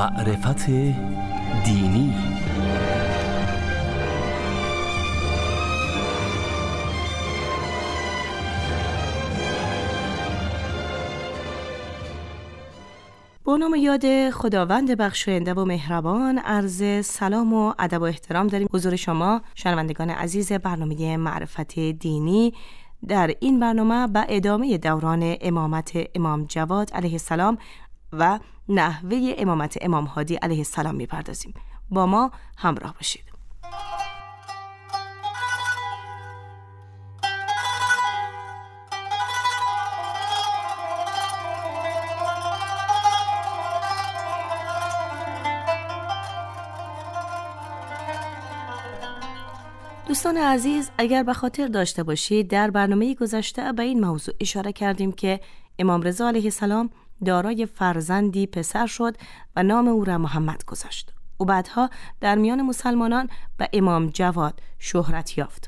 معرفت دینی. با نام یاد خداوند بخشاینده و مهربان، عرض سلام و ادب و احترام داریم حضور شما شنوندگان عزیز برنامه معرفت دینی. در این برنامه به ادامه دوران امامت امام جواد علیه السلام و نحوه امامت امام هادی علیه السلام می‌پردازیم. با ما همراه باشید. دوستان عزیز، اگر به خاطر داشته باشید در برنامه گذشته به این موضوع اشاره کردیم که امام رضا علیه السلام دارای فرزندی پسر شد و نام او را محمد گذاشت. او بعدها در میان مسلمانان به امام جواد شهرت یافت.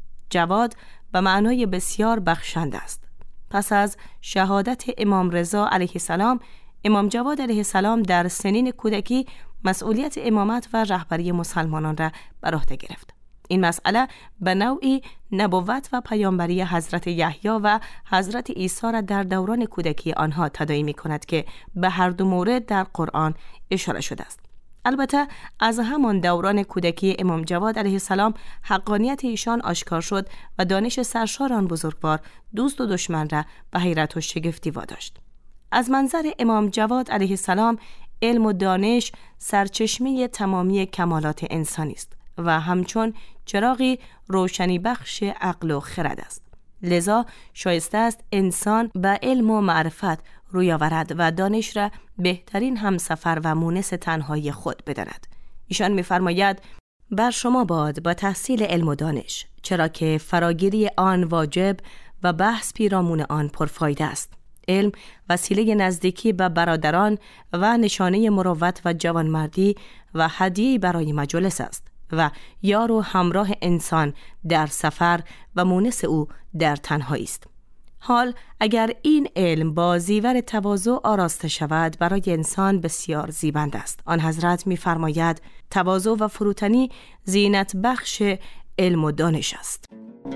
جواد به معنای بسیار بخشنده است. پس از شهادت امام رضا علیه السلام، امام جواد علیه السلام در سنین کودکی مسئولیت امامت و رهبری مسلمانان را بر عهده گرفت. این مسئله به نوعی نبوت و پیامبری حضرت یحیی و حضرت عیسی را در دوران کودکی آنها تداعی می‌کند که به هر دو مورد در قرآن اشاره شده است. البته از همان دوران کودکی امام جواد علیه السلام حقانیت ایشان آشکار شد و دانش سرشار آن بزرگوار دوست و دشمن را به حیرت و شگفتی واداشت. از منظر امام جواد علیه السلام علم و دانش سرچشمه تمامی کمالات انسانی است و همچون چراغی روشنی بخش عقل و خرد است. لذا شایسته است انسان به علم و معرفت روی آورد و دانش را بهترین همسفر و مونس تنهایی خود بداند. ایشان می‌فرماید بر شما باد با تحصیل علم و دانش، چرا که فراگیری آن واجب و بحث پیرامون آن پرفایده است. علم وسیله نزدیکی به برادران و نشانه مروت و جوانمردی و هدیه‌ای برای مجلس است و یار و همراه انسان در سفر و مونس او در تنهایی است. حال اگر این علم با زیور تواضع آراسته شود برای انسان بسیار زیبند است. آن حضرت می‌فرماید تواضع و فروتنی زینت بخش علم و دانش است.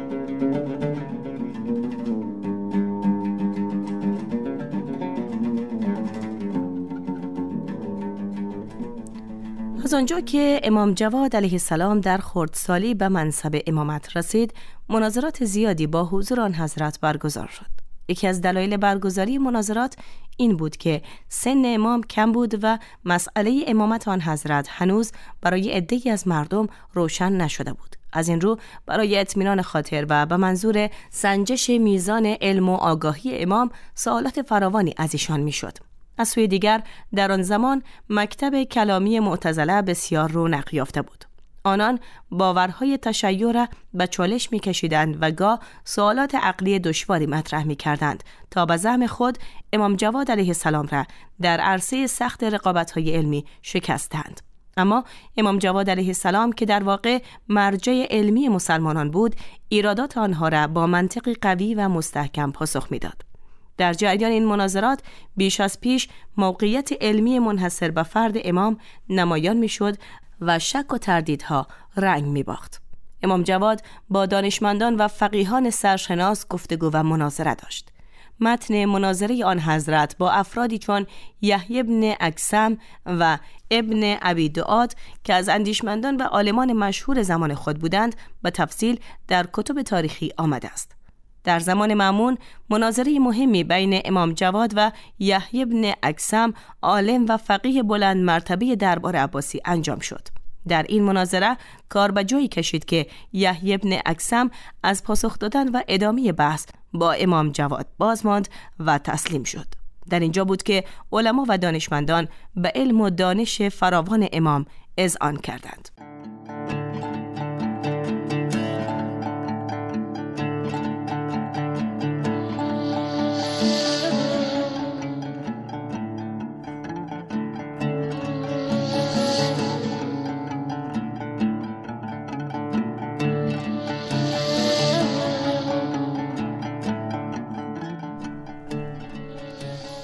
از آنجا که امام جواد علیه السلام در خردسالی به منصب امامت رسید، مناظرات زیادی با حضور آن حضرت برگزار شد. یکی از دلایل برگزاری مناظرات این بود که سن امام کم بود و مسئله امامت آن حضرت هنوز برای عده‌ای از مردم روشن نشده بود. از این رو برای اطمینان خاطر و به منظور سنجش میزان علم و آگاهی امام سوالات فراوانی از ایشان میشد. از سوی دیگر در آن زمان مکتب کلامی معتزله بسیار رونق یافته بود. آنان باورهای تشیع را به چالش می‌کشیدند و گاه سوالات عقلی دشواری مطرح می‌کردند تا به زعم خود امام جواد علیه السلام را در عرصه سخت رقابت‌های علمی شکستند. اما امام جواد علیه السلام که در واقع مرجع علمی مسلمانان بود، ایرادات آنها را با منطقی قوی و مستحکم پاسخ می‌داد. در جریان این مناظرات بیش از پیش موقعیت علمی منحصر به فرد امام نمایان می‌شد و شک و تردیدها رنگ می‌باخت. امام جواد با دانشمندان و فقیهان سرشناس گفتگو و مناظره داشت. متن مناظره آن حضرت با افرادی چون یحیی بن اکثم و ابن ابی دؤاد که از اندیشمندان و عالمان مشهور زمان خود بودند به تفصیل در کتب تاریخی آمده است. در زمان مأمون مناظره مهمی بین امام جواد و یحیی بن اکثم عالم و فقیه بلند مرتبه دربار عباسی انجام شد. در این مناظره کار به جایی کشید که یحیی بن اکثم از پاسخ دادن و ادامه بحث با امام جواد باز ماند و تسلیم شد. در اینجا بود که علما و دانشمندان به علم و دانش فراوان امام اذعان کردند.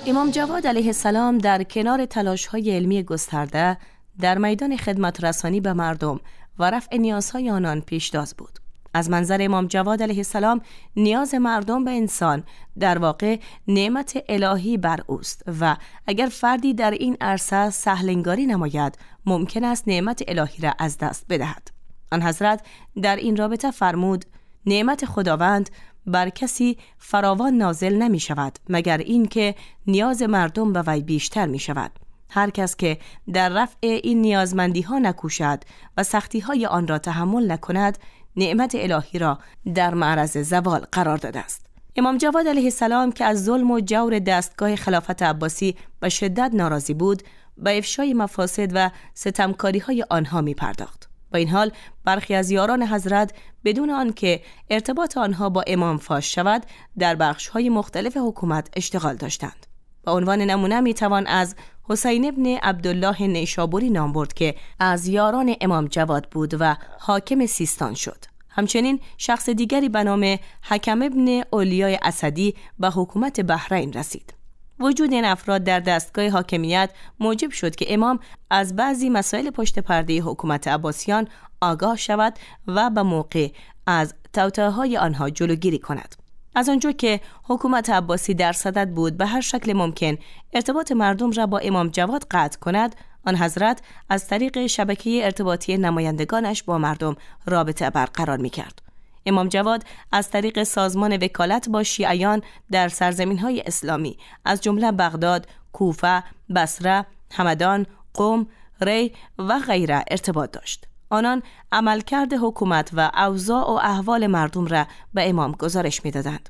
امام جواد علیه السلام در کنار تلاش‌های علمی گسترده در میدان خدمت رسانی به مردم و رفع نیازهای آنان پیشتاز بود. از منظر امام جواد علیه السلام نیاز مردم به انسان در واقع نعمت الهی بر اوست و اگر فردی در این عرصه سهل‌انگاری نماید ممکن است نعمت الهی را از دست بدهد. آن حضرت در این رابطه فرمود: نعمت خداوند بر کسی فراوان نازل نمی شود مگر این که نیاز مردم به وی بیشتر می شود. هر کس که در رفع این نیازمندی ها نکوشد و سختی های آن را تحمل نکند نعمت الهی را در معرض زوال قرار داده است. امام جواد علیه السلام که از ظلم و جور دستگاه خلافت عباسی به شدت ناراضی بود به افشای مفاسد و ستمکاری های آنها می پرداخت. با این حال برخی از یاران حضرت بدون آنکه ارتباط آنها با امام فاش شود در بخش‌های مختلف حکومت اشتغال داشتند. به عنوان نمونه میتوان از حسین ابن عبدالله نیشابوری نام برد که از یاران امام جواد بود و حاکم سیستان شد. همچنین شخص دیگری به نام حکم ابن اولیای اسدی به حکومت بحرین رسید. وجود این افراد در دستگاه حاکمیت موجب شد که امام از بعضی مسائل پشت پرده حکومت عباسیان آگاه شود و به موقع از توطئه‌های آنها جلوگیری کند. از آنجا که حکومت عباسی در صدد بود به هر شکل ممکن ارتباط مردم را با امام جواد قطع کند، آن حضرت از طریق شبکه ارتباطی نمایندگانش با مردم رابطه برقرار می‌کرد. امام جواد از طریق سازمان وکالت با شیعیان در سرزمین‌های اسلامی از جمله بغداد، کوفه، بصره، همدان، قم، ری و غیره ارتباط داشت. آنان عملکرد حکومت و اوضاع و احوال مردم را به امام گزارش می‌دادند.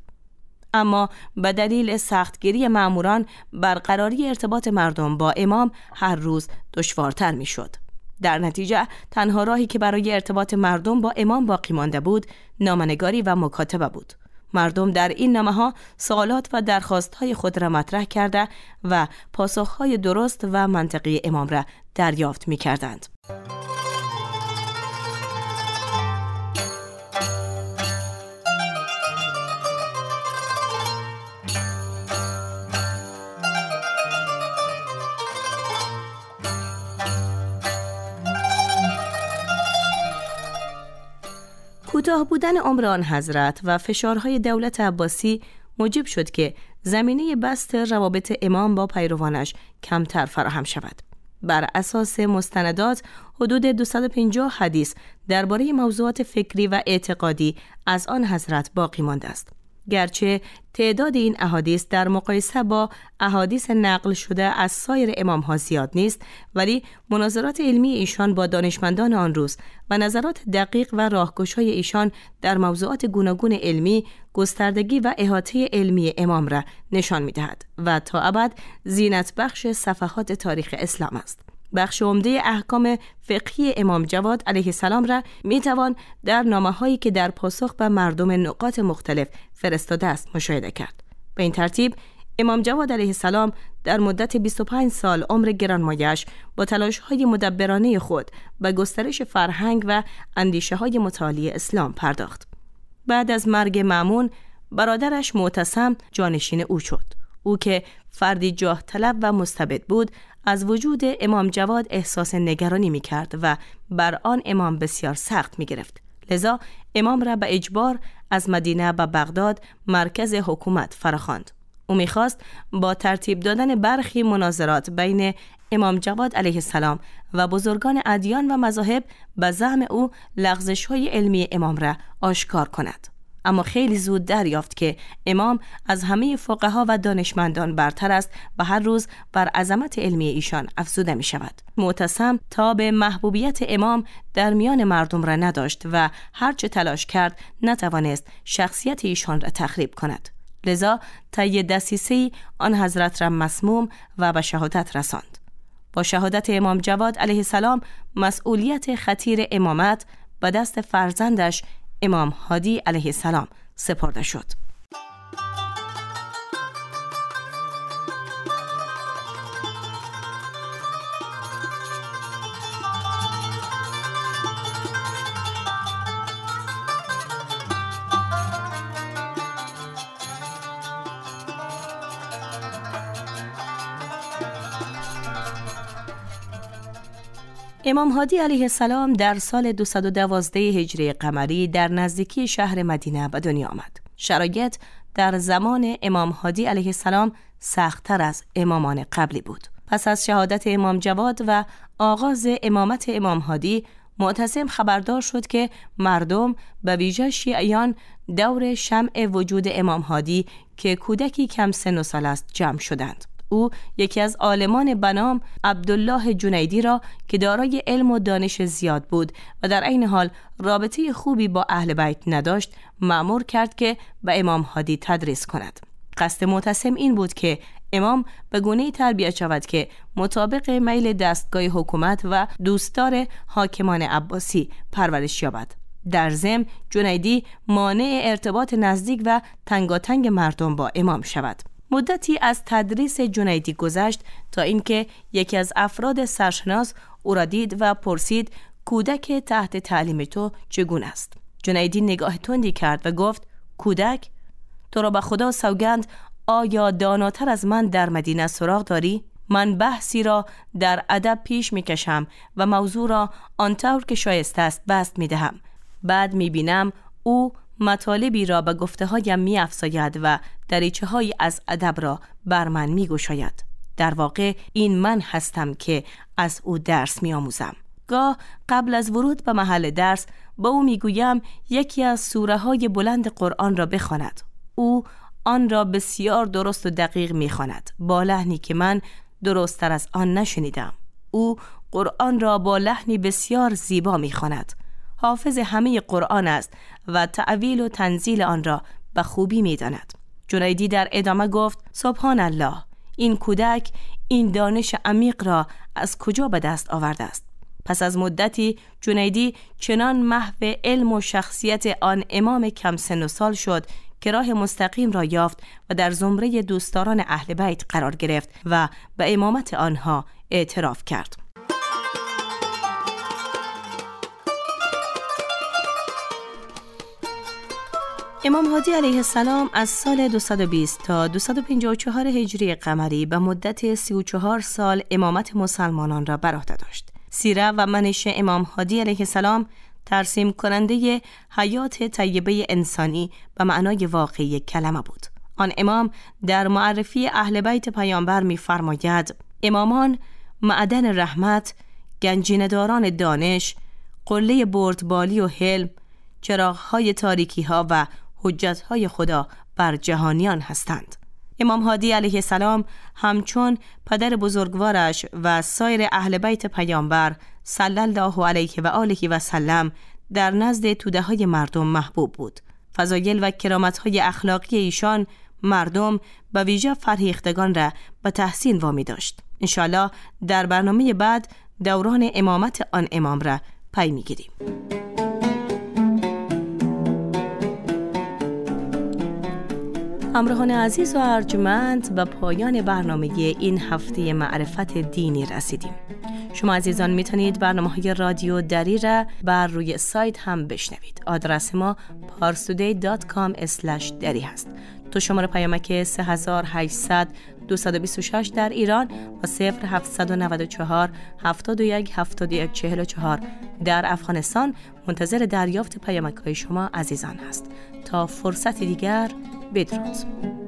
اما به دلیل سختگیری مأموران برقراری ارتباط مردم با امام هر روز دشوارتر می‌شد. در نتیجه تنها راهی که برای ارتباط مردم با امام باقی مانده بود نامه‌نگاری و مکاتبه بود. مردم در این نامه‌ها سوالات و درخواست‌های خود را مطرح کرده و پاسخ‌های درست و منطقی امام را دریافت می‌کردند. کوتاه بودن عمر آن حضرت و فشارهای دولت عباسی موجب شد که زمینه بسط روابط امام با پیروانش کمتر فراهم شود. بر اساس مستندات حدود 250 حدیث درباره موضوعات فکری و اعتقادی از آن حضرت باقی مانده است. گرچه تعداد این احادیث در مقایسه با احادیث نقل شده از سایر امام‌ها زیاد نیست، ولی مناظرات علمی ایشان با دانشمندان آن روز و نظرات دقیق و راهگشای ایشان در موضوعات گوناگون علمی گستردگی و احاطه علمی امام را نشان می‌دهد و تا ابد زینت بخش صفحات تاریخ اسلام است. بخش عمده احکام فقهی امام جواد علیه السلام را میتوان در نامه‌هایی که در پاسخ به مردم نقاط مختلف فرستاده است مشاهده کرد. به این ترتیب امام جواد علیه السلام در مدت 25 سال عمر گرانمایه‌اش با تلاش‌های مدبرانه خود به گسترش فرهنگ و اندیشه‌های متعالی اسلام پرداخت. بعد از مرگ مأمون برادرش معتصم جانشین او شد. او که فردی جاه طلب و مستبد بود از وجود امام جواد احساس نگرانی می کرد و بر آن امام بسیار سخت می گرفت. لذا امام را به اجبار از مدینه به بغداد مرکز حکومت فراخواند. او می خواست با ترتیب دادن برخی مناظرات بین امام جواد علیه السلام و بزرگان ادیان و مذاهب به زعم او لغزش‌های علمی امام را آشکار کند. اما خیلی زود دریافت که امام از همه فقها و دانشمندان برتر است و هر روز بر عظمت علمی ایشان افزوده می شود. معتصم تا به محبوبیت امام در میان مردم را نداشت و هرچه تلاش کرد نتوانست شخصیت ایشان را تخریب کند. لذا طی دسیسه‌ای آن حضرت را مسموم و به شهادت رساند. با شهادت امام جواد علیه السلام مسئولیت خطیر امامت به دست فرزندش امام هادی علیه السلام سپرده شد. امام هادی علیه السلام در سال 212 هجری قمری در نزدیکی شهر مدینه به دنیا آمد. شرایط در زمان امام هادی علیه السلام سخت‌تر از امامان قبلی بود. پس از شهادت امام جواد و آغاز امامت امام هادی، معتصم خبردار شد که مردم به ویژه شیعیان دور شمع وجود امام هادی که کودکی کم سن و سال است جمع شدند. او یکی از عالمان بنام عبدالله جنیدی را که دارای علم و دانش زیاد بود و در عین حال رابطه خوبی با اهل بیت نداشت، مأمور کرد که به امام هادی تدریس کند. قصد معتصم این بود که امام به گونه‌ای تربیت شود که مطابق میل دستگاه حکومت و دوستدار حاکمان عباسی پرورش یابد. در ضمن جنیدی مانع ارتباط نزدیک و تنگاتنگ مردم با امام شود. مدتی از تدریس جنیدی گذشت تا اینکه یکی از افراد سرشناس او را دید و پرسید کودک تحت تعلیم تو چگونه است؟ جنیدی نگاه تندی کرد و گفت کودک؟ تو را به خدا سوگند آیا داناتر از من در مدینه سراغ داری؟ من بحثی را در ادب پیش میکشم و موضوع را آنطور که شایسته است بسط میدهم. بعد میبینم او مطالبی را به گفته هایم می افزاید و دریچه های از ادب را بر من می گشاید. در واقع این من هستم که از او درس می آموزم. گاه قبل از ورود به محل درس با او می گویم یکی از سوره های بلند قرآن را بخواند. او آن را بسیار درست و دقیق می خواند با لحنی که من درست تر از آن نشنیدم. او قرآن را با لحنی بسیار زیبا می خواند. حافظ همه قرآن است و تعویل و تنزیل آن را به خوبی می داند. جنیدی در ادامه گفت سبحان الله، این کودک این دانش عمیق را از کجا به دست آورده است؟ پس از مدتی جنیدی چنان محو علم و شخصیت آن امام کم سن و سال شد که راه مستقیم را یافت و در زمره دوستداران اهل بیت قرار گرفت و به امامت آنها اعتراف کرد. امام هادی علیه السلام از سال 220 تا 254 هجری قمری به مدت 34 سال امامت مسلمانان را بر عهده داشت. سیره و منش امام هادی علیه السلام ترسیم کننده حیات طیبه انسانی به معنای واقعی کلمه بود. آن امام در معرفی اهل بیت پیامبر می فرماید امامان معدن رحمت، گنجینه‌داران دانش، قله بردبالی و حلم، چراغ‌های تاریکی‌ها و حجت‌های خدا بر جهانیان هستند. امام هادی علیه السلام همچون پدر بزرگوارش و سایر اهل بیت پیامبر صلی الله علیه و آله و سلم در نزد توده‌های مردم محبوب بود. فضایل و کرامت‌های اخلاقی ایشان مردم به ویژه فرهیختگان را به تحسین وامی داشت. انشاءالله در برنامه بعد دوران امامت آن امام را پی می‌گیریم. همراهان عزیز و ارجمند، به پایان برنامه این هفته معرفت دینی رسیدیم. شما عزیزان میتونید برنامه‌های رادیو دری را بر روی سایت هم بشنوید. آدرس ما parstoday.com/dari هست. تو شماره پیامک 3800 226 در ایران و 0794 71 71 44 در افغانستان منتظر دریافت پیامک‌های شما عزیزان هست. تا فرصت دیگر، بدرود.